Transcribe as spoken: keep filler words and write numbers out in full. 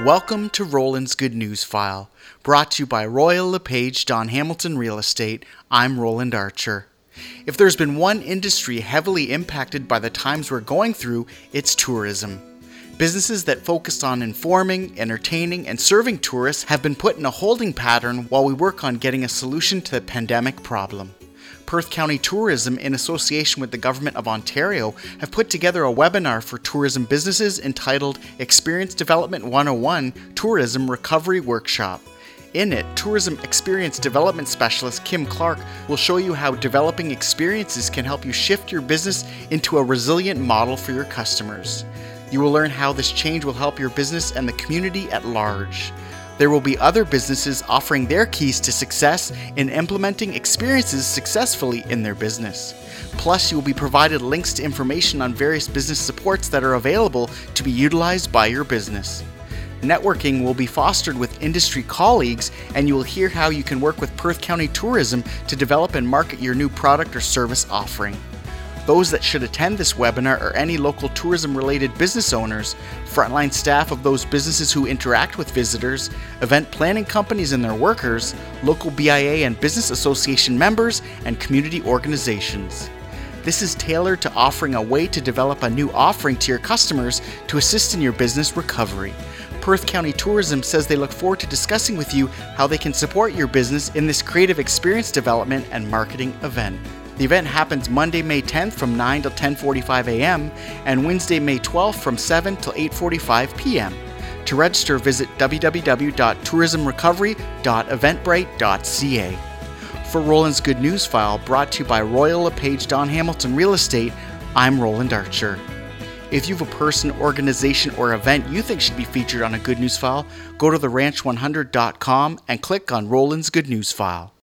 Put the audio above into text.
Welcome to Roland's Good News File, brought to you by Royal LePage Don Hamilton Real Estate. I'm Roland Archer. If there's been one industry heavily impacted by the times we're going through, it's tourism. Businesses that focused on informing, entertaining, and serving tourists have been put in a holding pattern while we work on getting a solution to the pandemic problem. Perth County Tourism, in association with the Government of Ontario, have put together a webinar for tourism businesses entitled Experience Development one oh one Tourism Recovery Workshop. In it, Tourism Experience Development Specialist Kim Clark will show you how developing experiences can help you shift your business into a resilient model for your customers. You will learn how this change will help your business and the community at large. There will be other businesses offering their keys to success in implementing experiences successfully in their business. Plus, you will be provided links to information on various business supports that are available to be utilized by your business. Networking will be fostered with industry colleagues, and you will hear how you can work with Perth County Tourism to develop and market your new product or service offering. Those that should attend this webinar are any local tourism-related business owners, frontline staff of those businesses who interact with visitors, event planning companies and their workers, local B I A and business association members, and community organizations. This is tailored to offering a way to develop a new offering to your customers to assist in your business recovery. Perth County Tourism says they look forward to discussing with you how they can support your business in this creative experience development and marketing event. The event happens Monday, May tenth from nine till ten forty-five a.m. and Wednesday, May twelfth from seven till eight forty-five p.m. To register, visit w w w dot tourism recovery dot eventbrite dot c a. For Roland's Good News File, brought to you by Royal LePage Don Hamilton Real Estate, I'm Roland Archer. If you have a person, organization, or event you think should be featured on a Good News File, go to the ranch one hundred dot com and click on Roland's Good News File.